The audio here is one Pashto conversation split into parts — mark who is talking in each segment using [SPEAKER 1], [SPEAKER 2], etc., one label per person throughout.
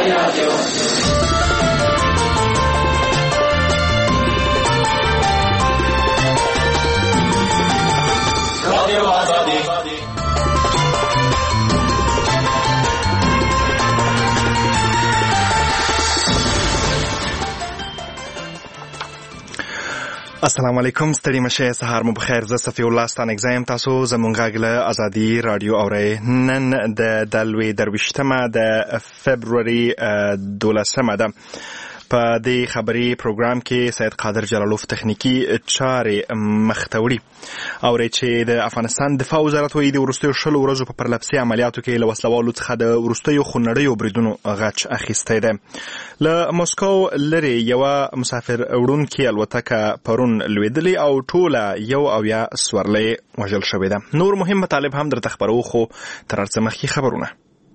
[SPEAKER 1] السلام علیکم، ستړي مشه، سهار مو بخیر. زه صفی الله ستانک زایم. تاسو زمونږ غږ له ازادي رادیو اورئ. نن د لوی درویشتمه د فبروري 12 ده. په دې خبري پروګرام کې سید قادر جلالوف تخنیکی چارې مختوري اوري چې د افغانستان دفاع وزارت وایي د وروستیو 20 ورځو په پرلپسې عملیاتو کې له وسلوالو څخه د وروستیو خونړیو بریدونو غچ اخیستی دی. له مسکو لري یو مسافر وړونکي الوتکه پرون لوېدلې او ټوله 1 سورلۍ وژل شوې ده. نور مهم مطالب هم درته خبرو، خو تر هر څه مخکې خبرونه.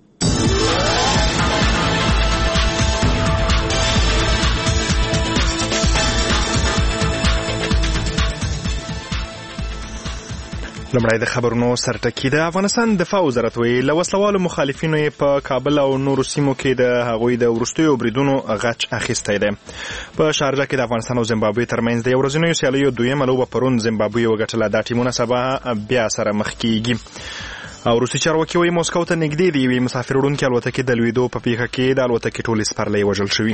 [SPEAKER 1] لمړی د خبرونو سرټکی. د افغانستان دفاع وزارت وایي له وسلوالو مخالفینو یې په کابل او نورو سیمو کې د هغوی د وروستیو بریدونو غچ اخیستی دی. په شارجه کې د افغانستان او زیمبابوې ترمنځ د ورځنیو سیالیو دویمه لوبه پرون زیمبابوې وګټله. دا ټیمونه سبا بیا سره مخ کیږي. او روسي چارواکي وایي موسکو ته نږدې د یوې مسافر وړونکي الوتکې د لوېدو په پیښه کې د الوتکې ټولې سپرلۍ وژل شوي.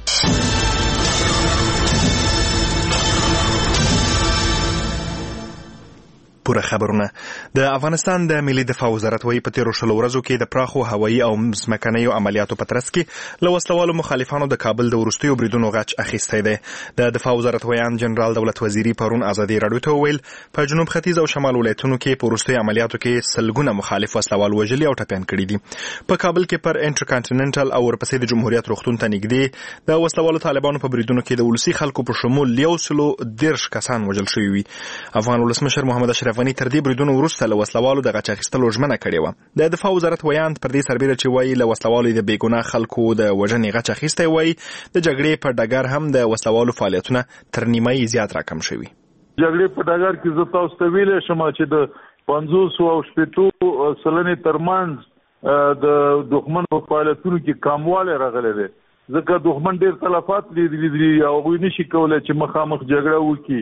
[SPEAKER 1] پوره خبرونه. د افغانستان د ملي دفاع وزارت وایي په تیرو 20 ورځو کې د پراخو هوایي او ځمکنیو عملیاتو په ترڅ کې له وسلوالو مخالفانو د کابل د وروستیو بریدونو غچ اخیستی دی. د دفاع وزارت ویان جنرال دولت وزیري پرون ازادي راډیو ته وویل په جنوب ختیځ او شمال ولایتونو کې په وروستیو عملیاتو کې سلګونه مخالف وسلوال وژلي او ټپیان کړي دي. په کابل کې پر انټرکانټیننټل او ورپسې د جمهوریت روغتون ته نږدې د وسلوالو طالبانو په بریدونو کې د ولسي خلکو په شمول 130 کسان وژل شوي وي. افغان ولسمشر محمد اشرف غني تر دې بریدونو وروسته له وسلوالو د غچ اخیستلو ژمنه کړې وه. د دفاع وزارت ویان پر دې سربیره چې وایي له وسلوالو د بېګناه خلکو د وژنې غچ اخیستی، وایي د جګړې په ډګر هم د وسلوالو فعالیتونه تر نیمایي زیات راکم شوي.
[SPEAKER 2] جګړې په ډګر کې زه تاسو ته ویلی شم چې د 50 او 60 سلنې ترمنځ د دښمن په فعالیتونو کې کموالی راغلی دی، ځکه دښمن ډېر تلفات لیدلي دي او هغوی نشي کولی چې مخامخ جګړه وکړي.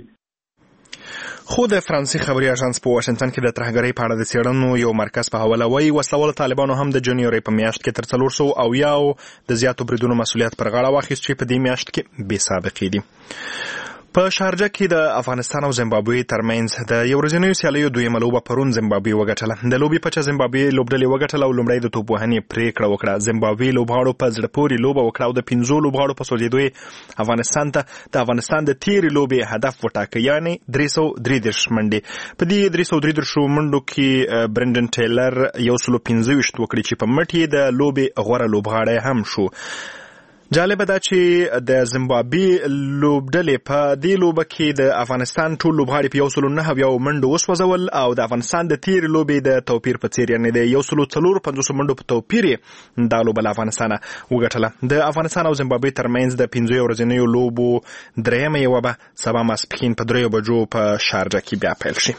[SPEAKER 1] خو د فرانسې خبري اژانس په واشنگټن کې د ترهګرۍ په اړه د څېړنو یو مرکز په حواله وایي وسلوالو طالبانو هم د جنوري په میاشت کې تر 400 د زیاتو بریدونو مسؤلیت پر غاړه واخیست چې په دې میاشت کې بې سابقې دي. په شارجه کې د افغانستان او زیمبابوې ترمنځ د یو ورځنیو سیالیو دویمه لوبه پرون زیمبابوې وګټله. د لوبې پچه زیمبابوې لوبډلې وګټله او لومړی د توپ وهنې پرېکړه وکړه. زیمبابوې لوبغاړو په زړه پورې لوبه وکړه او د 5 لوبغاړو په سوځېدو افغانستان ته د افغانستان د تیرې لوبې هدف وټاکه، یعنې 333 منډې. په دې 333 منډو کې برندن ټیلر 125 وکړي چې په مټ یې د لوبې غوره لوبغاړی هم شو. جالبه ده چې د زیمبابوې لوبډلې په دې لوبه کې د افغانستان ټول لوبغاړي په 109 منډو وسوځول او د افغانستان د تیرې لوبې د توپیر په څیر، یعنې د 154 منډو په توپیر دا لوبه له افغانستانه وګټله. د افغانستان او زیمبابوې ترمنځ د 5 ورځنیو لوبو درېیمه یوه به سبا ماسپښین په 3 بجو په شارجه کې بیا پیل شي.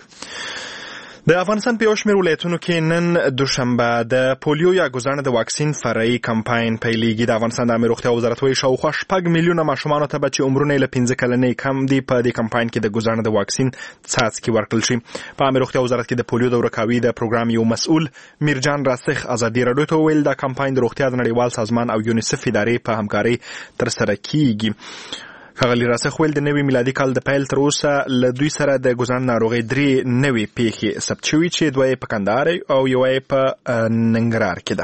[SPEAKER 1] د افغانستان په یو شمېر ولایتونو کې نن دوشنبه د پولیو یا ګزانه د واکسین فرعي کمپاین پیلېږي. د افغانستان د عامه روغتیا وزارت وایي شاوخوا 6 میلیونه ماشومانو ته به چې عمرونه یې له 15 کلنۍ کم دي په دې کمپاین کې د ګزانه د واکسین څاڅکي ورکړل شي. په عامه روغتیا وزارت کې د پولیو د ورکاوي د پروګرام یو مسؤل میرجان راسخ ازادي راډیو ته وویل دا کمپاین د روغتیا د نړیوال سازمان او یونیسف ادارې په همکارۍ ترسره کیږي. ښاغلي راسخ ویل د نوي میلادي کال د پیل تر اوسه له دوی سره د ګزان ناروغۍ 3 نوې پیښې ثبت شوي چې 2 یې په کندهار او 1 په ننګرهار کې ده.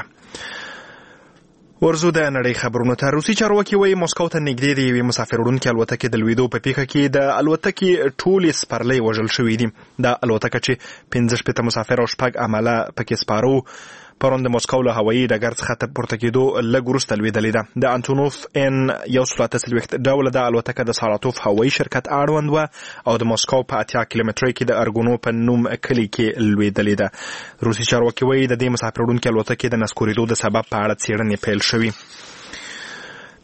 [SPEAKER 1] ورزو د نړۍ خبرونو ته. روسي چارواکي وایي موسکو ته نږدې د یوې مسافر وړونکي الوتکې د لوېدو په پیښه کې د الوتکې ټولې سپرلۍ وژل شوي دي. دا الوتکه چې 15 مسافر او 6 عمله پکې سپارو پرون د موسکو له هوایي ډګر څخه پورته کېدو لږ وروسته لوېدلې ده. د انټونوف ان 130 ډوله د الوتکه د ساراتوف هوایي شرکت اړوند وه او د موسکو په 80 کیلومترۍ کې د ارګونو په نوم کلي کې لوېدلې ده. روسي چارواکي وایي د دې مسافر وړونکي الوتکې د نسکورېدو د سبب په اړه څېړنې پیل شوي.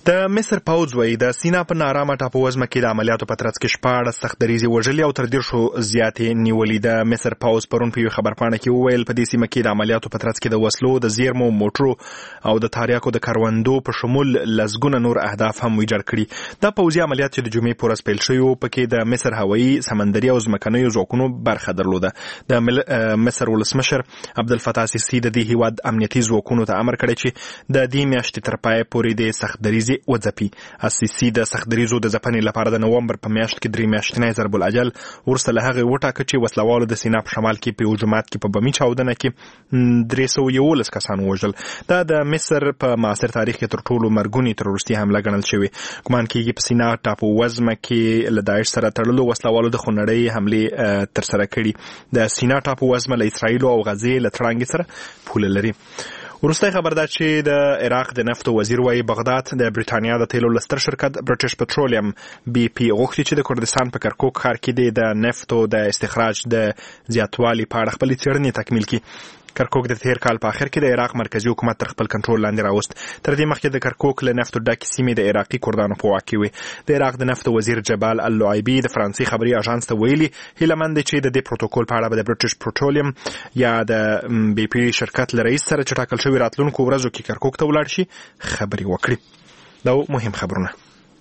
[SPEAKER 1] د مصر پوځ وایي د سینا په نارامه ټاپووزمه کې د عملیاتو په ترڅ کې 14 سختدریزې وژلې او تر 10 زیاتې نیولې. د مصر پوځ پرون په یو خبرپاڼه کې وویل په دې سیمه کې د عملیاتو په ترڅ کې د وسلو، د زیرمو، موټرو او د تاریاکو د کروندو په شمول لسګونه نور اهداف هم ویجاړ کړي. دا پوځي عملیات چې د جمعې په ورځ پیل شوي وو پکې د مصر هوایي، سمندري او ځمکنیو ځواکونو برخه درلوده. د مصر ولسمشر عبدالفتاح سیسي د دې هیواد امنیتي ځواکونو ته امر کړی چې د دې میاشتې تر پایه پورې د سختدریزې وځپي. السیسي د سختدریزو د ځپنې لپاره د نومبر په میاشت کې 3 میاشتنی ضرب الاجل وروسته له هغې وټاکه چې وسلوالو د سینا په شمال کې په یو جومات کې په بمي چاودنه کې 311 کسان ووژل. دا د مصر په معاصر تاریخ کې تر ټولو مرګونې تروریستي حمله ګڼل شوې. ګمان کېږي په سینا ټاپووزمه کې له داعش سره تړلو وسلوالو د خونړۍ حملې ترسره کړي. د سینا ټاپووزمه له اسرائیل او غزې له تړانګې سره پوله لري. وروستی خبر دا چې د عراق د نفتو وزیر وایي بغداد د بریټانیا د تیلو لستر شرکت برټش پټرولیم BP غوښتي چې د کردستان په کرکوک ښار کې د نفتو د استخراج د زیاتوالي په اړه خپلې څېړنې تکمیل کړي. کرکوک د تیر کال په اخر کې د عراق مرکزی حکومت تر خپل کنټرول لاندې راوست. تر دې مخکې د کرکوک له نفتو ډکې سیمې د عراقي کردانو په واک کې وې. د عراق د نفتو وزیر جبال اللعیبي د فرانسې خبري اژانس ته ویلي هیلهمند چې د دې پروتوکول په اړه به د برټش پټرولیم یا د BP شرکت له رئیس سره چې ټاکل شوی راتلونکو ورځو کې کرکوک ته ولاړ شي خبري وکړي. دا مهم خبرونه.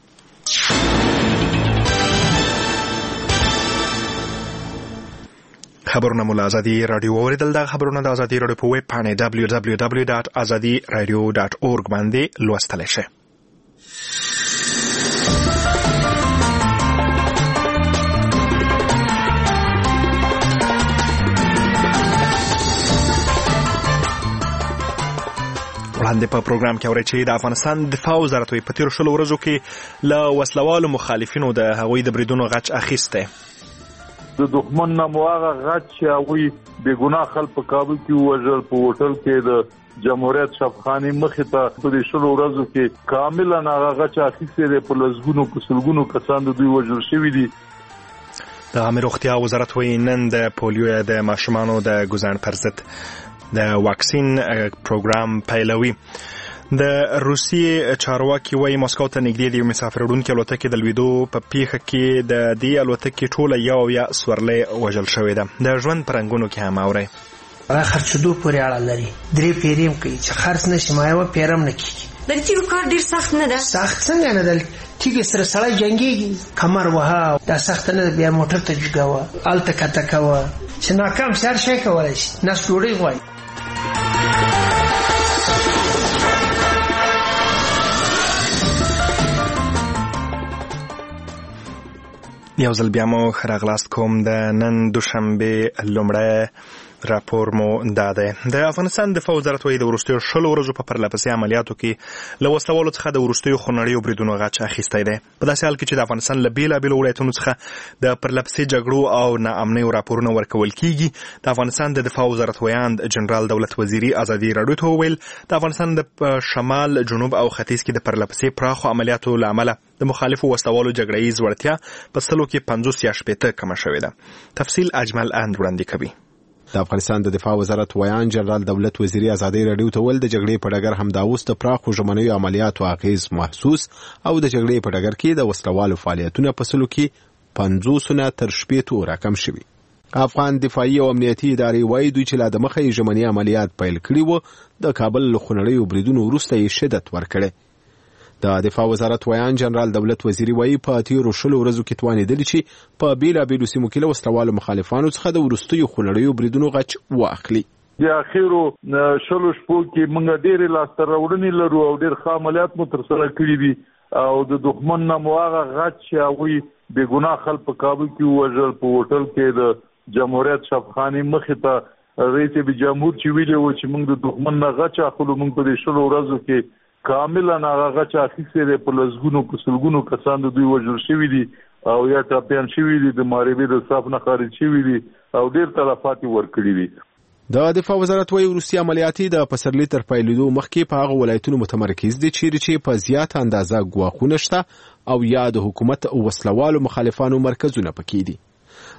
[SPEAKER 1] خبرونه مو له ازادي رادیو اوریدل. دا خبرونه د ازادي رادیو په ویب پاڼه www.azadiradio.org باندې لوستلی شئ. وړاندې په پروګرام کې اورئ چې د افغانستان دفاع وزارت په تیرو 20 ورځو کې له وسلوالو مخالفینو د هغوی د بریدونو غچ اخیستی.
[SPEAKER 2] د دښمن نه مو هغه غچ چې هغوی بې ګناه خلک په کابل کې ووژل، په هوټل کې د جمهوریت شفخانې مخې ته په دې 20 ورځو کې کاملا هغه غچ اخیستی دی. په لسګونو په سلګونو کسان د دوی وژل شوي دي.
[SPEAKER 1] د عامه روغتیا وزارت وایي نن د پولیو د ماشومانو د ګزاڼ پر ضد د واکسین پروګرام پیلوي. د روسیې چارواکي وایي مسکو ته نږدې د یو مسافر وړونکي الوتکې د لوېدو په پیښه کې د دې الوتکې ټوله یا سورلۍ وژل شوې ده. د ژوند په رنګونو کې هم اورئ.
[SPEAKER 3] خرڅېدو پورې اړه لري. 3 پیرې هم کوي چې خرڅ نه شي، ما یوه پیره هم نه کېږي. د تیږو کار ډېر سخت نه ده. سخت څنګه نه ده؟ تیږې سره سړی جنګېږي، کمر وهه، دا سخته نه ده. بیا موټر ته جګوه، هلته کته کوه چې ناکام شي، هر شی کولی شي. نس ډوډۍ غواړي.
[SPEAKER 1] یو ځل بیا مو راغلاست کوم. د نن دوشنبه لومړی راپور مو دا دی. د افغانستان دفاع وزارت وایي د وروستیو 20 ورځو په پرلهپسې عملیاتو کې له وسلوالو څخه د وروستیو خونړیو بریدونو غچ اخیستی دی. په داسې حال کې چې د افغانستان له بېلابېلو ولایتونو څخه د پرلهپسې جګړو او ناامنیو راپورونه ورکول کېږي. د افغانستان د دفاع وزارت ویاند جنرال دولت وزیري ازادي راډیو ته وویل د افغانستان د شمال، جنوب او ختیځ کې د پرلهپسې پراخو عملیاتو له امله د مخالفو وسلوالو جګړهیز وړتیا په سلو کې 50 یا 60 کمه شوې ده. تفصیل اجمل اند وړاندې کوي.
[SPEAKER 4] د افغانستان د دفاع وزارت ویان جنرال دولت وزیري ازادي راډیو ته ول د جګړې په ډګر همدا اوس د پراخو ژمنیو عملیاتو اغیز محسوس او د جګړې په ډګر کې د وسلوالو فعالیتونه په سلو کې 50 نه تر 60 راکم شوي. افغان دفاعي او امنیتي ادارې وایي دوی چې لا د مخې ژمني عملیات پیل کړي وو، د کابل له خونړیو بریدونو وروسته یې شدت ورکړی. د دفاع وزارت ویان جنرال دولت وزیري وایي په تیرو 20 ورځو کې توانېدلي چې په بیلابېلو سیمو کې له وسلوالو مخالفانو څخه د وروستیو خونړیو بریدونو غچ واخلي.
[SPEAKER 2] د اخیرو 20 شپو کې موږ ډېرې لاسته راوړنې لرو او ډېر ښه عملیات مو ترسره کړي دي او د دښمن نه مو هغه غچ چې هغوی بې ګناه خلک په کابل کې ووژل، په هوټل کې د جمهوریت شفخانې مخې ته رئیس جمهور چې ویلي و چې موږ د دښمن نه غچ اخلو، موږ په دې 20 ورځو کې کاملا هغه غچ اخیستی دی. په لسګونو په سلګونو کسان د دوی وژل شوي دي او یا ټاپیان شوي دي، د محاربې د صف نه خارج شوي دي او ډېر تلفات یې ورکړي دي.
[SPEAKER 4] د دفاع وزارت وایي وروستي عملیاتي د پسرلي تر پیلېدو مخکې په هغه ولایتونو متمرکز دي چیرې چې په زیاته اندازه ګواښونه شته او یا د حکومت او وسلوالو مخالفانو مرکزونه پکې دي.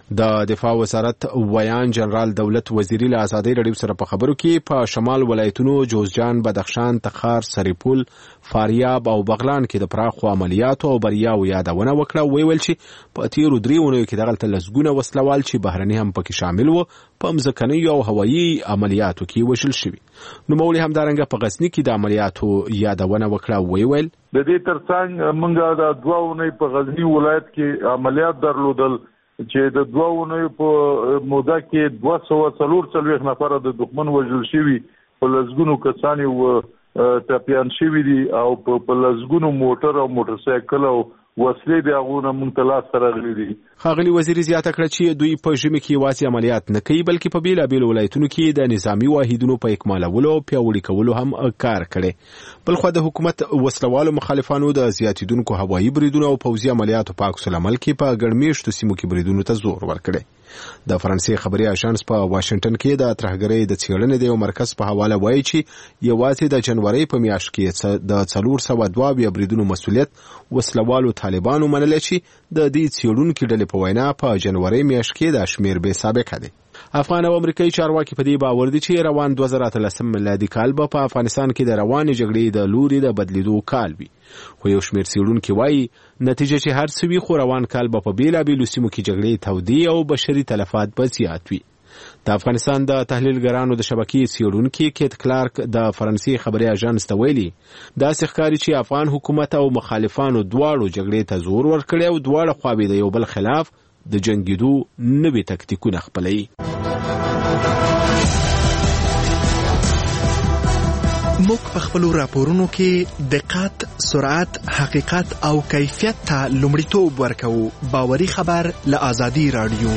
[SPEAKER 4] د دفاع وزارت ویان جنرال دولت وزیری له ازادي رادیو سره په خبرو کې په شمال ولایتونو جوزجان، بدخشان، تخار، سریپول، فاریاب او بغلان کې د پراخو عملیاتو او بریاو یادونه وکړه. ویل چې په تیرو 3 اونیو کې دغه لسګونه وسلوال چې بهرني هم پکې شامل وو په ځمکنیو او هوایي عملیاتو کې وژل شوي. نو مولوي همدارنګه په غزني کې د عملیاتو یادونه وکړه. ویل
[SPEAKER 2] د دې ترڅنګ موږ د 2 اونۍ په غزني ولایت کې عملیات درلودل چې د 2 اونۍ په موده کې 244 نفر د دښمن وژل شوي، په لسګونو کسان ټپیان شوي دي او په لسګونو موټر او موټر سایکل او وسلې د هغونه مونږ ته لاس راغلي دي.
[SPEAKER 4] ښاغلي وزیر زیاته کړه چې دوی په ژمي کې یوازې عملیات نه کوي بلکې په بیلابیلو ولایتونو کې د نظامي واحدونو په اکمالولو او پیاوړي کولو هم کار کړي. بلخو د حکومت وسلوالو مخالفانو د زیاتیدونکو هوایي بریدونو او پوځي عملیاتو په عکس العمل کې په ګڼمېشتو سیمو کې بریدونو ته زور ورکړي. د فرانسې خبري اژانس په واشنگټن کې د ترهګرۍ د څېړنې د یو مرکز په حواله وایي چې یوازې د جنوري په میاشت کې د 422 بریدونو مسؤلیت وسلوالو طالبانو منلې چې د دې څېړونکو ډلې په وینا په جنوري میاشت کې د شمیر به سابقه دي. افغان او امریکایي چارواکي په دې باور دي چې روان 2013 میلادي کال به په افغانستان کې د روانې جګړې د لوري د بدلیدو کال وي. خو یو شمیر څېړونکي وایي نتیجه چې هر څه وي خو روان کال به په بیلابیلو سیمو کې جګړې تودې او بشري تلفات به زیات وي. د افغانستان د تحلیلګرانو د شبکې څېړونکي کیت کلارک د فرانسې خبري اژانس ته ویلي داسې ښکاري چې افغان حکومت او مخالفانو دواړو جګړې ته زور ورکړی او دواړه خواوې د یو بل خلاف د جنګېدو نوي تکتیکونه خپلوي.
[SPEAKER 1] موږ په خپلو راپورونو کې دقت، سرعت، حقیقت او کیفیت ته لومړیتوب ورکوو. باوري خبر له ازادي رادیو.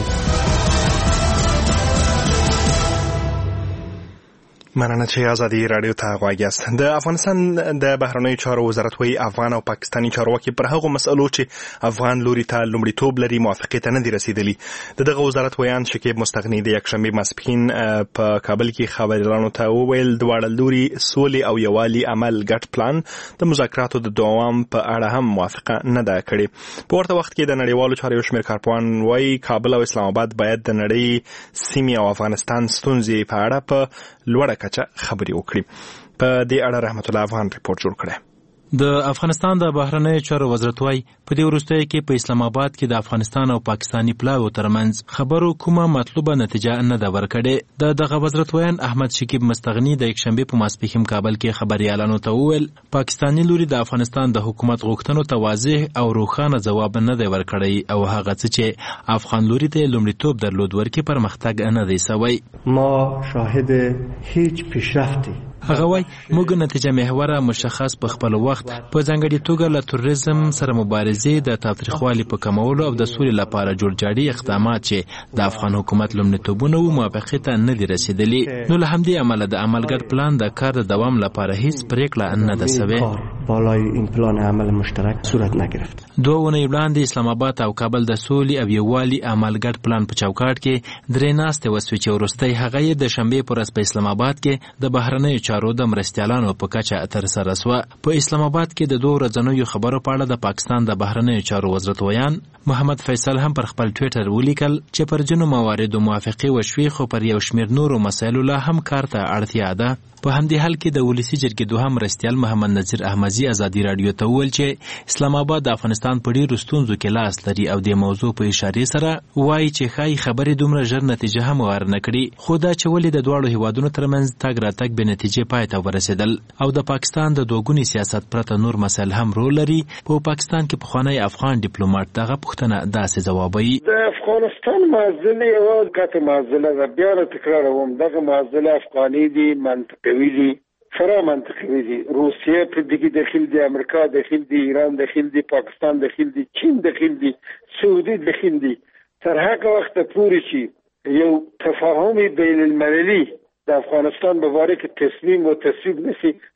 [SPEAKER 1] مننه چې ازادي رادیو ته غوږ یاست. د افغانستان د بهرنیو چارو وزارت وايي افغان او پاکستاني چارواکي پر هغو مسئلو چې افغان لوري ته لومړیتوب لري موافقې ته نه دي رسیدلي. دغه وزارت ویان شکیب مستغني د یکشنبه ماسپښین په کابل کې خبريالانو ته وویل دواړه لوري سولې او یوالي عمل ګډ پلان د مذاکراتو د دوام په اړه هم موافقه نه ده کړې. په ورته وخت کې د نړیوالو چارو یو شمېر کارپوهان وايي کابل او اسلام آباد باید د نړۍ سیمې او افغانستان ستونزې په اړه په لوړه کچه خبري وکړي. په دې اړه رحمت الله افغان ریپورت جوړ کړی.
[SPEAKER 5] د افغانستان د بهرنیو چارو وزارت وايي په دې وروستیو کې په اسلام آباد کې د افغانستان او پاکستاني پلاوو ترمنځ خبرو کومه مطلوبه نتیجه نه ده ورکړې. دغه وزارت ویان احمد شکیب مستغني د یکشنبه په ماسپښین کابل کې خبريالانو ته وویل پاکستاني لوري د افغانستان د حکومت غوښتنو ته واضح او روښانه ځواب نه دی ورکړی او هغه څه چې افغان لوري ته لومړیتوب درلود ورکې پرمختګ نه دی سوی.
[SPEAKER 6] ما شاهد هیچ پیشرفتی
[SPEAKER 5] هغه وای موږ نتیجه محوره مشخص په خپل وخت په ځانګړي توګه له تروریزم سره مبارزې د تاوتریخوالي په کمولو او د سولې لپاره جوړجاړي اقدامات چې د افغان حکومت لومړیتوبونه وو موافقې ته نه دي رسیدلي. نو له همدې امله د عملګر پلان د کار د دوام لپاره هیڅ پریکړه نه ده سوې.
[SPEAKER 6] بالای این پلان عمل مشترک صورت نگرفت.
[SPEAKER 5] 2 اونۍ وړاندې اسلام آباد او کابل د سولې او یووالي عملګر پلان په چوکاټ کې درې ناستې وسوې چې وروستۍ هغه یې د شنبې په ورځ په اسلام آباد کې د بهرنیو چارو د مرستیالانو په کچه ترسره شوه. په اسلام آباد کې د 2 ورځنیو خبرو په اړه د پاکستان د بهرنیو چارو وزارت ویان محمد فیصل هم پر خپل ټویټر ولیکل چې پر جنو مواردو موافقې وشوي خو پر یو شمېر نورو مسایلو لا هم کار ته اړتیا ده. په همدې حال کې د ولسی جرګې دوهم مرستیال محمد نذیر احمدی ازادي رادیو ته وویل چې اسلام آباد د افغانستان په ډیرو ستونزو کې لاس لري او د موضوع په اشاره سره وایي چې ښایي خبرې دومره ژر نتیجه هم ورنه کړي خو دا چې ولې د دواړو هیوادونو ترمنځ تګ راتګ به نتیجې پای ته ورسېدل او د پاکستان د دوګوني سیاست پرته نور مسایل هم رول لري. په پاکستان کې پخوانی افغان ډیپلوماټ دغه پوښتنه داسې ځوابوي
[SPEAKER 7] د افغانستان معضله یو ګټه معضله ده. بیا تکراروم دغه معضله افغاني دي منطقوي دي فرا منطقوي دي. روسیه په دغه داخل دي، امریکا داخل دي، ایران داخل دي، پاکستان داخل دي، چین داخل دي، سعودي داخل دي. تر هغه وخت پورې چې یو تفاهم بین المللي د افغانستان په باره کې تصمیم او تصویب نشي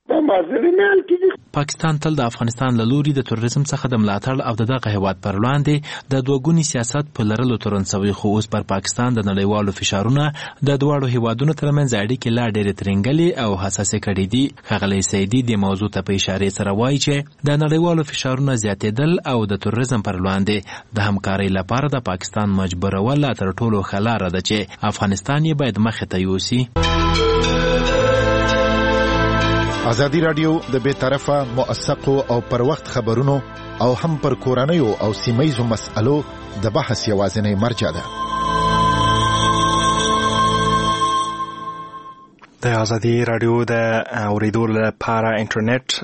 [SPEAKER 7] دا معضلې نه حل کېږي.
[SPEAKER 5] پاکستان تل د افغانستان له لوري د تروریزم څخه د ملاتړ او دغه هیواد پر وړاندې د دوګوني سیاست په لرلو تورن شوی، خو اوس پر پاکستان د نړیوالو فشارونه د دواړو هیوادونو ترمنځ اړیکې لا ډېرې ترنګلې او حساسې کړې دي. ښاغلی سیدي د موضوع ته په اشارې سره وایي چې د نړیوالو فشارونه زیاتېدل او د تروریزم پر وړاندې د همکارۍ لپاره د پاکستان مجبورول تر ټولو ښه لاره ده چې افغانستان یې باید مخې ته یوسي.
[SPEAKER 8] ازادي راډیو د بې طرفه موثقو او پر وخت خبرونو او هم پر کورنیو او سیمه‌ییزو مسألو د بحث یوازینی مرجع ده.
[SPEAKER 1] د ازادي راډیو د اوریدو لپاره انټرنیټ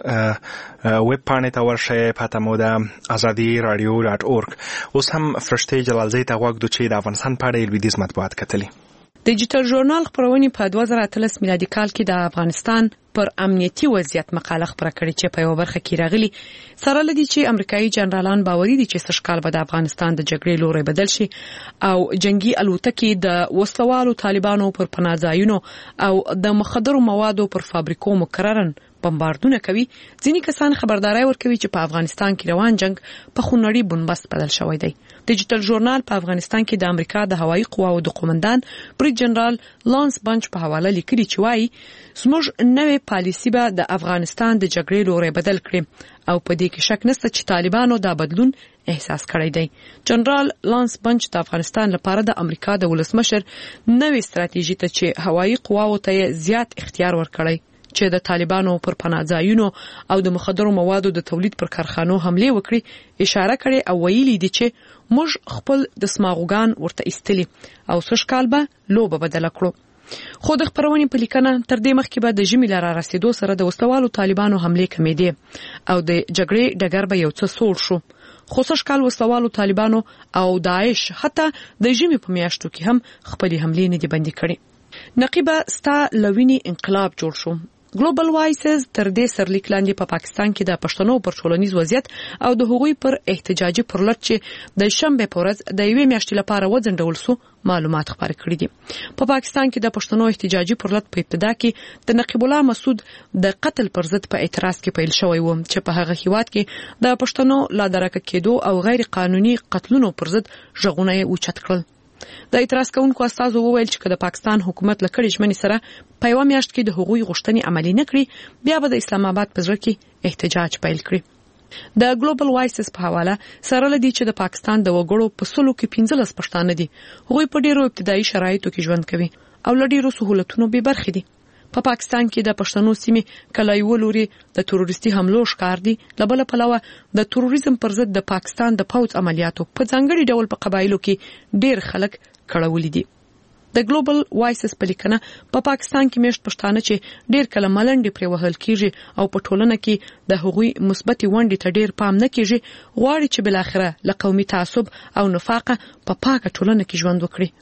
[SPEAKER 1] ویب پاڼې ته ورشئ، پته مو ده azadiradio.org. اوس هم فرشته جلالزی ته غوږ دو چې د افغانستان په اړه لویدیځ مطبوعات کتلي.
[SPEAKER 9] ډیجیټل ژورنال خپرونې په 2013 میلادي کال کې د افغانستان پر امنیتي وضعیت مقاله خپره کړې چې په یو برخه کې راغلي سره لدی چې امریکایي جنرالان باوري دي چې سږکال به د افغانستان د جګړې لوري بدل شي او جنگي الوتکې د وسلوالو طالبانو پر پناهځایونو او د مخدرو موادو پر فابریکو مکررن بمباردونه کوي. ځینې کسان خبرداري ورکوي چې په افغانستان کې روان جنگ په خونړی بنبست بدل شوی دی. ډیجیټل ژورنال په افغانستان کې د امریکا د هوایي قواو د قومندان بریګ جنرال لانس بنچ په حواله لیکلي چې وایي زموږ نوې پالیسي به د افغانستان د جګړې لوري بدل کړي او په دې کې شک نشته چې طالبانو دا بدلون احساس کړی دی. جنرال لانس بنچ د افغانستان لپاره د امریکا د ولسمشر نوې ستراتیژي ته چې هوایي قواو ته زیات اختیار ورکړي چې د طالبانو پر پناهځایونو او د مخدرو موادو د تولید پر کارخانو حمله وکړي اشاره کړي او ویلي دي چې موږ خپل د سماغوګان ورته ایستلي او سږکال به لوبه بدل کړو. خو د خبرونې په لیکنه تر دې مخکې به د ژمي لاره رسیدو سره د وسلوالو طالبانو حمله کمېدې او د جګړې ډګر به یو څه سوړ شو. خو سږکال وسلوالو طالبانو او داعش حتی د ژمي په میاشتو کې هم خپل حملې نه دي بندي کړې. نقیبه ستا لوینی انقلاب جوړ شو. ګلوبل وایسز تر دې سرلیک لاندې په پاکستان کې د پښتنو پر ټولنیز وضعیت او د هغوی پر احتجاجي پرلط چې د شنبه په ورځ د یوې میاشتې لپاره وځنډول شو معلومات خبرې کړې دي. په پاکستان کې د پښتنو احتجاجي پرلط په ابتدا کې د نقیب الله مسعود د قتل پر ضد په اعتراض کې پیل شوی و چې په هغه هیواد کې د پښتنو لا درکه کېدو او غیر قانوني قتلونو پر ضد ژغورنه اوچت کړل. د اعتراض کوونکو استادو وویل چې د پاکستان حکومت لکړې ژمنې سره په یو میاشت کې د حقوقي غوښتنې عملي نه کړي بیا به د اسلام آباد په زړه کې احتجاج پیل کړي. د ګلوبل وایسز په حواله سره لدی چې د پاکستان د وګړو په سلو کې 15 پښتانه دي. هغوی په ډیرو ابتدایي شرایطو کې ژوند کوي او له ډیرو سہولتونو به برخې دي. په پاکستان کې د پښتنو سیمې کلای ولوري د تروریستي حملو ښکار دي. لبل پلوه د تروریزم پر ضد د پاکستان د پوځ عملیاتو په ځانګړي ډول په قبایلو کې ډیر خلک کړهولي دي. د ګلوبل وایسز په لیکنه په پاکستان کې میشت پښتانه چې ډیر کله ملنډي پر وهل کیږي او په ټولنه کې د هغوی مثبت ونډې ته ډیر پام نه کیږي غواړي چې بل اخره له قومي تعصب او نفاق په پاکه ټولنه کې ژوند وکړي.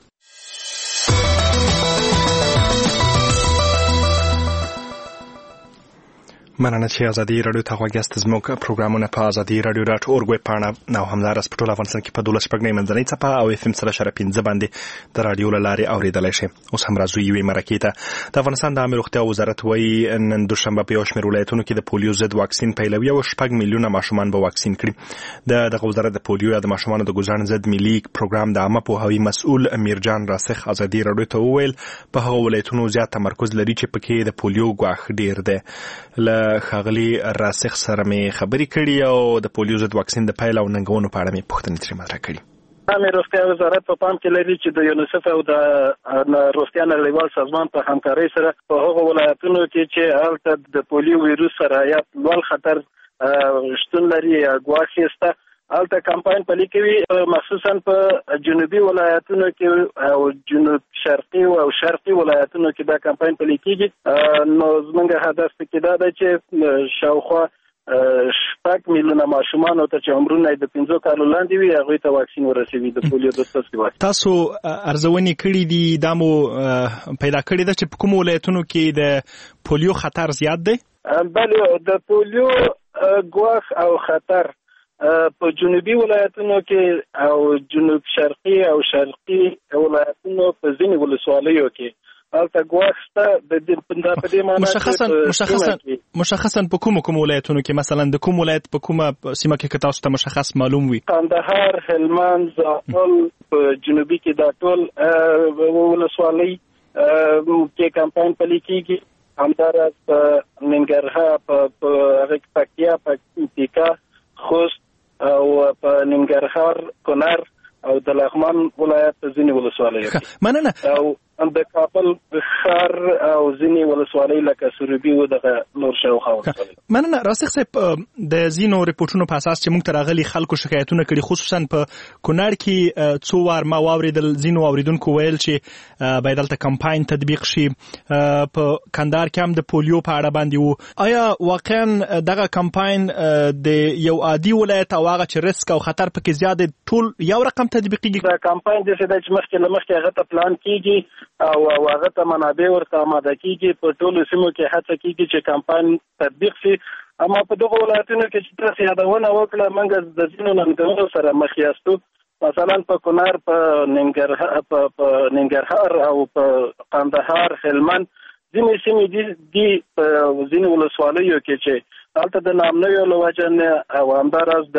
[SPEAKER 1] مننه چې ازادي راډیو ته غوږ یاست. زموږ پروګرامونه په azadiradio.org ویب پاڼه او همدارس په ټول افغانستان کې په 12 شپږنۍ منځنۍ څپه او FM 105 باندې د رادیو له لارې اوریدلای شئ. اوس هم راځو یوې مرکې ته. د افغانستان د عامه روغتیا وزارت وایي نن دوشنبه په یو شمېر ولایتونو کې د پولیو ضد واکسین پیلوي او 6 میلیونه ماشومان به واکسین کړي. دغه وزارت د پولیو یا د ماشومانو د ګوزار ضد ملي پروګرام د عامه پوهاوي مسؤل میرجان راسخ ازادي راډیو ته وویل په هغه ولایتونو زیات تمرکز لري چې پکې د پولیو ګواښ ډیر دی. خاغلی راسخ سره مې خبرې کړې او د پولیو ضد واکسین د پیل او ننګونو په اړه مې پوښتنې ترې مطرح کړې.
[SPEAKER 10] عامه روغتیا وزارت په پام کې لري چې د یونیسف او د روغتیا نړیوال سازمان په همکارۍ سره په هغو ولایتونو کې چې هلته د پولیو ویروس سره یا لوړ خطر شتون لري یا ګواښ شته هلته کمپاین پلي کوي مخصوصا په جنوبي ولایتونو کې او جنوب شرقي او شرقي ولایتونو کې دا کمپاین پلي کیږي. نو زموږ هدف کې دا ده چې شاوخوا 6 میلیونه ماشومان او چې عمرونه د 15 کالو لاندې وي هغه ته واکسین ورسوي د پولیو د واکسین.
[SPEAKER 1] تاسو ارزونې کړې دي دا مو پیدا کړې ده چې په کوم ولایتونو کې د پولیو خطر زیات دی؟
[SPEAKER 10] بله د پولیو ګواښ او خطر په جنوبي ولایتونو کې او جنوب شرقي او شرقي ولایتونو په ځینې ولسوالیو کې البته ګواښ د دې معنی
[SPEAKER 1] مشخصا په کوم ولایتونو کې مثلا د کوم ولایت په کومه سیمه کې تاسو ته مشخص معلوم وي؟
[SPEAKER 10] کندهار، هلمند، زابل، په جنوبي کې دا ټول ولسوالۍ کې کمپاین پلي کیږي. همداراز په ننګرهار، په هغه پکتیا، پکتیکا، خوست او په ننګرهار، کونړ او د لغمان ولایت ځینې ولسوالۍ
[SPEAKER 1] مننه
[SPEAKER 10] او د کابل ښار او ځینې ولسوالۍ لکه سروبي و دغه نور شاوخوا ولسوالۍ.
[SPEAKER 1] مننه. راسخ صاحب، د ځینو ریپورتونو په اساس چې موږ ته راغلي خلکو شکایتونه کړي، خصوصا په کونړ کې څو وار ما واورېدل ځینو اوریدونکو ویل چې باید دلته کمپاین تطبیق شي. په کندهار کې هم د پولیو په اړه باندې وو. آیا واقعا دغه کمپاین د یو عادي ولایت او هغه چې ریسک او خطر پکې زیات ټول یو رقم تطبیقیږي؟
[SPEAKER 10] دا کمپاین د څه د مخکې لمخکې هغه ته پلان کیږي او هغه ته منابع ورته آماده کیږي. په ټولو سیمو کې هڅه کیږي چې کمپاین تطبیق شي. اما په دغه ولایتونو کې چې تاسو یادونه وکړه، موږ د ځینو ننګونو سره مخ یاستو. مثلا په کونړ، په ننګرهار او په کندهار، هلمند ځینې سیمې دي په ځینو ولسوالیو کې چې هلته د نامنیو له وجې نه او همداراز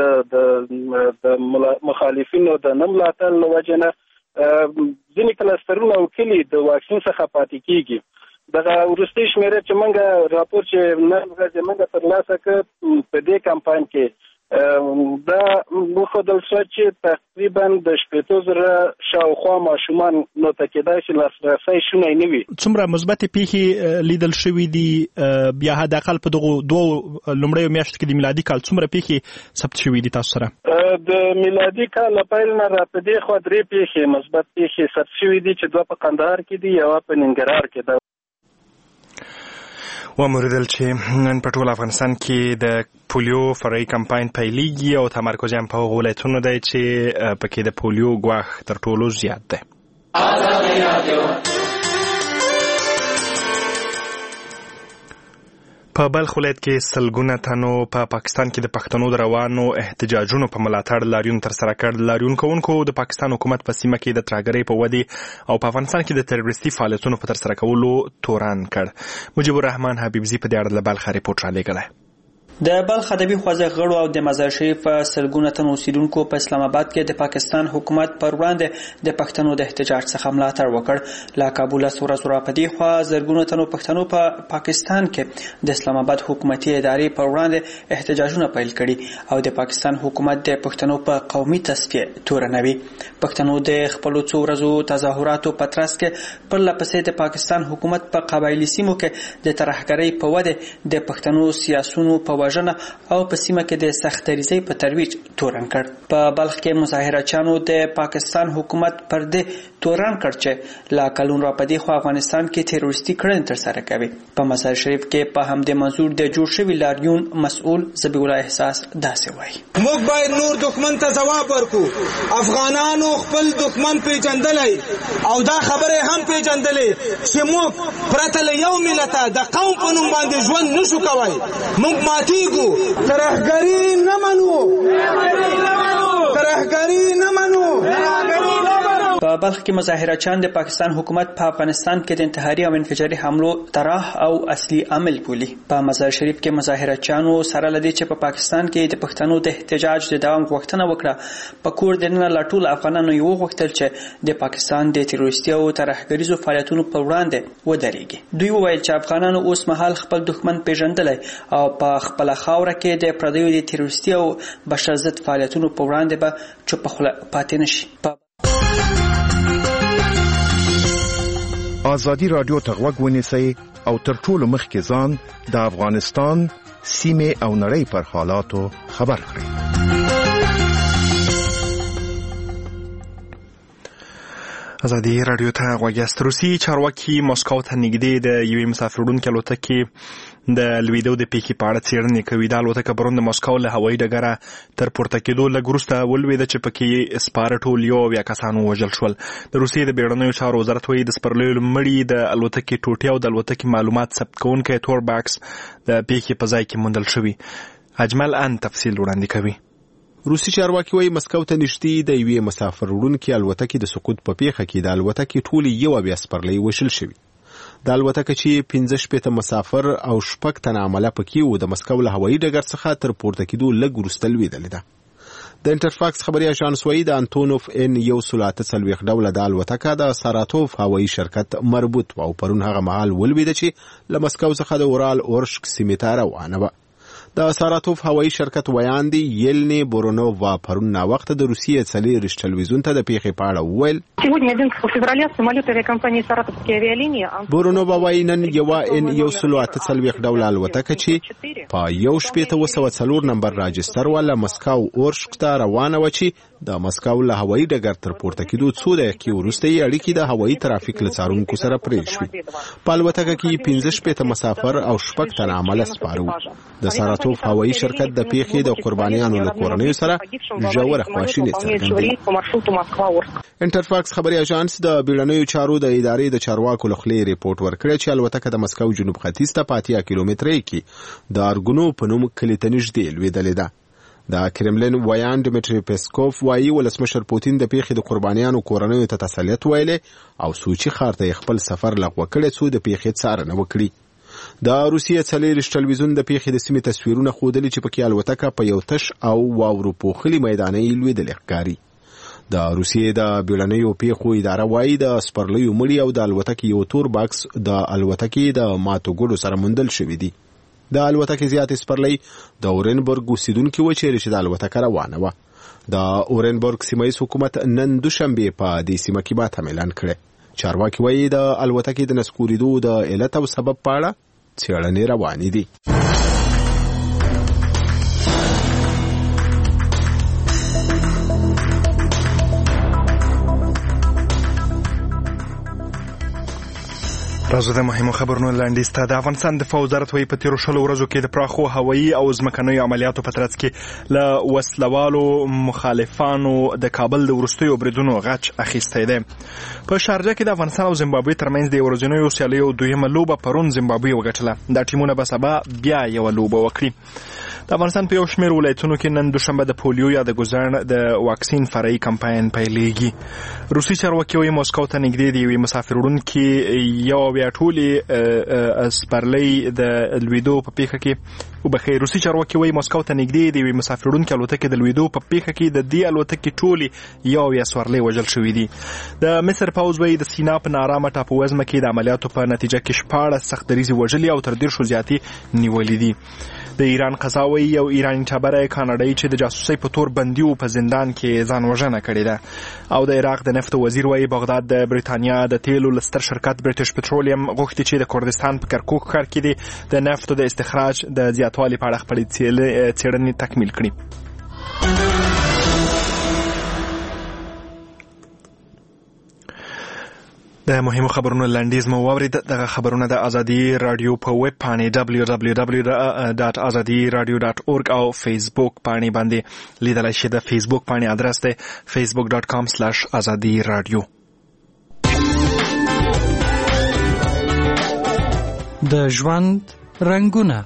[SPEAKER 10] د مخالفینو د نه ملاتړ له وجې نه ځینې کلسترونه او کلي د واکسین څخه پاتې کیږي. دغه وروستۍ شمېره چې موږ راپور چې نن ورځ موږ ترلاسه کړ په دې کمپاین کې دا وښودل شو چې تقریبا د 80,000 شاوخوا ماشومان نو ته کېدای شي لاسرسی شونی نه وي.
[SPEAKER 1] څومره مثبتې پیښې لیدل شوي دي؟ بیا حداقل په دغو دوو لومړیو میاشتو کې د میلادي کال څومره پیښې ثبت شوي دي تاسو سره؟
[SPEAKER 10] د میلادي کال له پیل نه را په دې خوا 3 پیښې مثبت پیښې ثبت شوي دي چې 2 په کندهار کې دي، یوه په ننګرهار کې ده.
[SPEAKER 1] وموریدل چې نن په ټول افغانستان کې د پولیو فرعي کمپاین پیلېږي او تمرکز هم په هغو ولایتونو دی چې پکې د پولیو ګواښ تر ټولو زیات دی. په بلخ ولایت کې سلګونه تنو په پاکستان کې د پښتنو د روانو احتجاجونو په ملاتړ لاریون ترسره کړ. لاریون کوونکو د پاکستان حکومت په سیمه کې د ترهګرۍ په ودې او په افغانستان کې د تروریستي فعالیتونو په ترسره کولو تورن کړ. مجيب الرحمن حبیبزي په دې اړه له بلخ ریپورت را لېږلی.
[SPEAKER 11] د بلخ ادبي خوځښت غړو او د مزار شریف سلګونه تن اوسیدونکو په اسلام آباد کې د پاکستان حکومت پر وړاندې د پښتنو د احتجاج څخه ملاتړ وکړ. له کابل سورا په دې خوا زرګونه تن پښتنو په پاکستان کې د اسلام آباد حکومتي ادارې پر وړاندې احتجاجونه پیل کړي او د پاکستان حکومت د پښتنو په قومي تصفیه تورنوي. پښتنو د خپل څو ورځو تظاهراتو په ترڅ کې پر لپسې د پاکستان حکومت په قبایلی سیمو کې د ترهګرۍ په وده د پښتنو سیاسونو په او په سیمه کې د سختریزۍ په ترویج تورن کړ. په بلخ کې مظاهرچیانو د پاکستان حکومت پر دې تورن کړ چې لا کلون را پدې خو افغانستان کې تروریستي کړنې تر سره کوي. په مزار شریف کې په همدې منظور د جوړ شوی لاریون مسؤل ذبیح الله احساس داسې وایي:
[SPEAKER 12] موږ باید نور دښمن ته ځواب ورکړو. افغانانو خپل دښمن پیژندلی او دا خبره هم پیژندلی چې موږ پرته له یو ملته د قوم په نوم باندې ژوند نشو کولی. موږ ماتي ترهګری نه منو.
[SPEAKER 11] په بلخ کې مظاهرچیان د پاکستان حکومت په افغانستان کې د انتحاري او انفجاري حملو طرح او اصلي عامل بولي. په مزار شریف کې مظاهرچیانو سره لدی چې په پاکستان کې د پښتنو د احتجاج د دوام غوښتنه وکړه. په کور د نه لاټول افغانانو یو غوښتل چې د پاکستان د تروریستي او ترهګریزو فعالیتونو پر وړاندې ودرېږي. دوی وویل چې افغانانو اوس مهال خپل دښمن پیژندلی او په خپل خاوره کې د پردیو د تروریستي او بشر ضد فعالیتونو پر وړاندې به چوپ خوله پاتې نشي.
[SPEAKER 8] آزادی رادیو ته غوږ ونیسئ او تر ټولو مخکې ځان د افغانستان سیمې او نړۍ پر حالاتو خبر کړئ.
[SPEAKER 1] آزادی رادیو ته غوږ یاست. روسي چارواکي مسکو ته نږدې د یوې مسافروړونکې الوتکې د لویدو د پیښې په اړه څېړنې کوي. دا الوتکه پرون د مسکو له هوایي ډګره تر پورته کېدو لږ وروسته ولوېده چې پکې سپاره ټول 9 کسان ووژل شول. د روسیې د بیړنیو چارو وزارت وایي د سپرلیو مړي د الوتکې ټوټې او د الوتکې معلومات ثبت کوونکی تور باکس د پیښې په ځای کې موندل شوي. اجمل ان تفصیل وړاندې کوي.
[SPEAKER 4] روسي چارواکي وایي مسکو ته نږدې د یوې مسافر وړونکې الوتکې د سقوط په پیښه کې د الوتکې ټولې 9 سپرلۍ وژل شوي. د الوتکه چې 15 مسافر او 6 تنه عمله پکې وو د مسکو له هوایي ډګر څخه تر پورته کېدو لږ وروسته لوېدلې ده. د انټرفاکس خبري اژانس وايي د انټونوف ان 130 ډوله د الوتکه د ساراتوف هوایي شرکت مربوط و او پرون هغه مهال ولوېده چې له مسکو څخه د اورال اورشک سیمې ته روانه وه. د ساراتوف هوایي شرکت ویاندي یلنی بورونووا پرون نا وخت د روسیې څلور ټلویزیون ته د پیښې په اړه وویل. بورونووا وايي نن یو ان 130 ډوله الوتکه چې په 1704 نمبر راجستر ولا مسکو اورشک ته روانه و چې د مسکو له هوایي ډګر تر پورته کېدو څو دقیقې وروسته یې اړیکې د هوایي ترافیک له څارونکو سره پرې شوې. په الوتکه کې 15 مسافر او 6 تنه عمله سپاره وو. د ساراتوف هوایي شرکت د پیښې د قربانیانو له کورنیو سره ژوره خواشیني څرګندوي. انټرفاکس خبري اژانس د بیړنیو چارو د ادارې د چارواکو له خلې ریپورت ورکړی چې الوتکه د مسکو جنوب ختیځ ته 80 کیلومترۍ کې د ارګونو په نوم کلي ته نږدې لوېدلې ده. د کرملین ویان ډیمیټری پیسکوف وايي ولسمشر پوتین د پیښې د قربانیانو کورنیو ته تسلیت ویلې او سوچي ښار ته خپل سفر لغوه کړی څو د پیښې څارنه وکړي. د روسیې څلور ټلویزیون د پیښې د سیمې تصویرونه ښودلي چې پکې الوتکه په یو تش او واورو پوښلي میداني لوېدلې ښکاري. د روسیې د بیړنیو پیښو اداره وايي د سپرلیو مړي او د الوتکې یو تور باکس د الوتکې د ماتو ګوډو سره موندل شوي دي. د الوتکې زیاتې سپرلۍ د اورنبرګ اوسیدونکي و چې د الوتکه روانه وه. د اورنبرګ سیمه‌ییز حکومت نن دوشنبه په دې سیمه کې ماتم اعلان کړی. چارواکي وايي د الوتکې د نسکورېدو د علت او سبب په اړه څېړنې روانې دي.
[SPEAKER 1] راځو د مهمو خبرونو لاندې ستا د افغانستان دفاع وزارت وايي په تیرو 10 ورځو کې د پراخو هوایي او ځمکنیو عملیاتو په ترڅ کې له وسلوالو مخالفانو د کابل د وروستیو بریدونو غچ اخیستی دی. په شارجه کې د افغانستان او زیمبابوې ترمنځ د ورځنیو سیالیو دویمه لوبه پرون زیمبابوې وګټله. دا ټیمونه به سبا بیا یو لوبه وکړي. د افغانستان په یو شمېر ولایتونو کې نن دوشنبه د پولیو یا د ګوزړ د واکسین فرعي کمپاین پیلېږي. روسي چارواکي وايي مسکو ته نږدې د یوې مسافر وړونکي یو بیا ټولې سپرلۍ د لویدو په پیښه کې وبخیر. روسي چارواکي وايي مسکو ته نږدې د یوې مسافر وړونکي الوتکې د لویدو په پیښه کې د دې الوتکې ټولې یو یا سورلۍ وژل شوي دي. د مصر پوځ وايي د سینا په نارامه ټاپووزمه کې د عملیاتو په نتیجه کې 14 سخت دریزې وژلي او تر 10 زیاتې نیولې دي. د ایران قضا وايي یو ایرانی ټبره کاناډایي چې د جاسوسۍ په تور بندي و په زندان کې ځان وژنه کړې ده. او د عراق د نفت وزیر وايي بغداد د بریتانیا د تیلو لستر شرکت بریټیش پټرولیم غوښتي چې د کردستان په کرکوک ښار کې د نفتو د استخراج د زیاتوالي په اړه خپلې څېړنې تکمیل کړي. د مهمو خبرونو لنډیز مو واورید. دغه خبرونه د ازادي رادیو په ویب پاڼې www.azadiradio.org او فیسبوک پاڼې باندې لیدلای شئ. د فیسبوک پاڼې ادرس دی facebook.com/azadiradio.
[SPEAKER 13] د ژوند رنگونه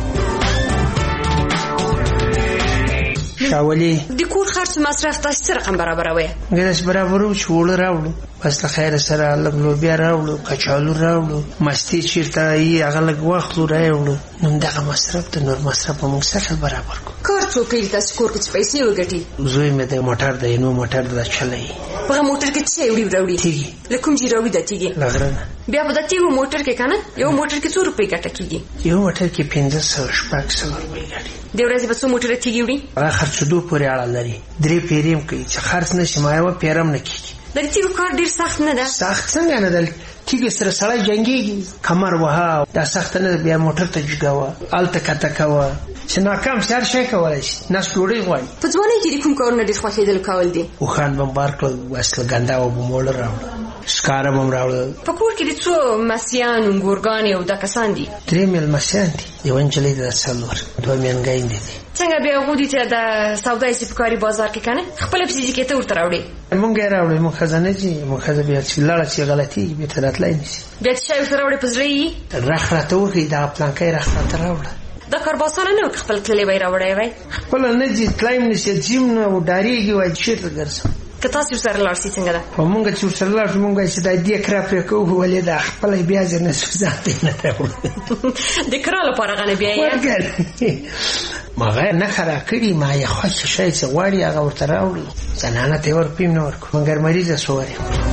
[SPEAKER 3] شاولي
[SPEAKER 9] د کور خرڅ مصرف تاسو سره رقم برابروي.
[SPEAKER 3] ګرس برابرو چې وړ راوړو بس له خیر سره لږ لوبیا راوړو کچالو راوړو مستی چیرته یې هغه لږ وخت راوړو نو دغه مصرف د نور مصرف په موږ سره برابر کو.
[SPEAKER 9] کار څوک یې تاسو کور کې پیسې وګټي.
[SPEAKER 3] زوی مې د موټر د نو موټر د چلای
[SPEAKER 9] په موټر کې څه وړي تیږي لکه کوم جوړوي د تیږي لغرنه بیا په دته یو موټر کې کنه یو موټر کې 100 روپۍ ګټه کیږي.
[SPEAKER 3] یو موټر کې 1500 شپږ روپۍ ګټي.
[SPEAKER 9] د ورځې په څو موټر تیږي وړي.
[SPEAKER 3] هغه خرڅېدو پورې اړه لري. درې پیریم کوي چې خرڅ نشي ما یو پیرم نه کیږي.
[SPEAKER 9] د تیږو کار ډیر سخت نه ده.
[SPEAKER 3] سخت څنګه نه ده؟ تیږي سره سړی جنگيږي کمر وها دا سخت نه بیا موټر ته جګاوه الته کته کاوه چې ناکام سر شي کولای شي ناس ډوړې غواړي.
[SPEAKER 9] په ځواني کې کوم کارونه ډیر خوښیدل کول دي.
[SPEAKER 3] او خان بمبار کړ وسله ګندا او بمول راوړل سکاره بم راوړل.
[SPEAKER 9] په کور کې د څو مسیان ګورګان او د کسان دي.
[SPEAKER 3] درې مل مسیان دي. یو انجلې د څلور دوه میانګاین دي.
[SPEAKER 9] څنګه بیا غوډی ته د سودای سپکاري بازار کې کنه خپل فزیک کې ته ورته راوړي.
[SPEAKER 3] مونږ راوړې مونږ خزانه جی مونږ خزه بیا چې لاړه چې غلطي به تر راتلای نشي.
[SPEAKER 9] بیا چې ورته راوړي پزړی
[SPEAKER 3] راخراته وږي دا پلانکای راخراته راوړه.
[SPEAKER 9] دا کار باسانه نه خپل کلی وای راوړی وای.
[SPEAKER 3] خپل نه جی تلایم نشي جیم نه و داریږي وای چې ته ګرځم.
[SPEAKER 14] که تاسو سره لاړ شئ څنګه ده
[SPEAKER 3] مونږ چې سره لاړ شو مونږ چې د دې کرا پرې کوو ولې د خپل بیا ځنه ځاتې نه راوړو
[SPEAKER 14] د کرا لپاره غنه بیا
[SPEAKER 3] یې ما نه خرا کړی ما یې خوښ شي چې واړی هغه ورته راوړي زنانه ته ورپیم نور مونږ مریضه سووري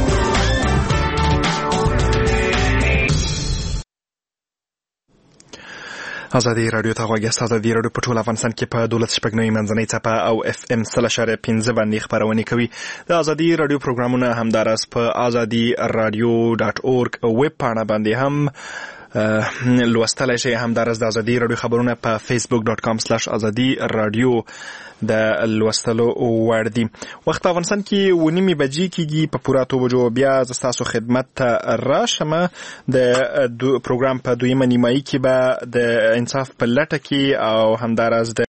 [SPEAKER 1] ازادي رادیو ته غوږی ازادي رادیو په ټول افغانستان کې په 12.9 منځنۍ څپه او FM 3.15 باندې خبرونه کوي د ازادي رادیو پروګرامونه همدارس په azadiradio.org ویب پاڼه باندې هم لوستلای شئ. همدارس د ازادي رادیو خبرونه په facebook.com/azadi-radio د لوستلو وړ دي. وخت افغانستان کې 9:30 بجې کېږي. په پوره توجه بیا تاسو خدمت ته راشم. د پروګرام په دویمه نیمایي کې به د انصاف په لټه کې او همدارس د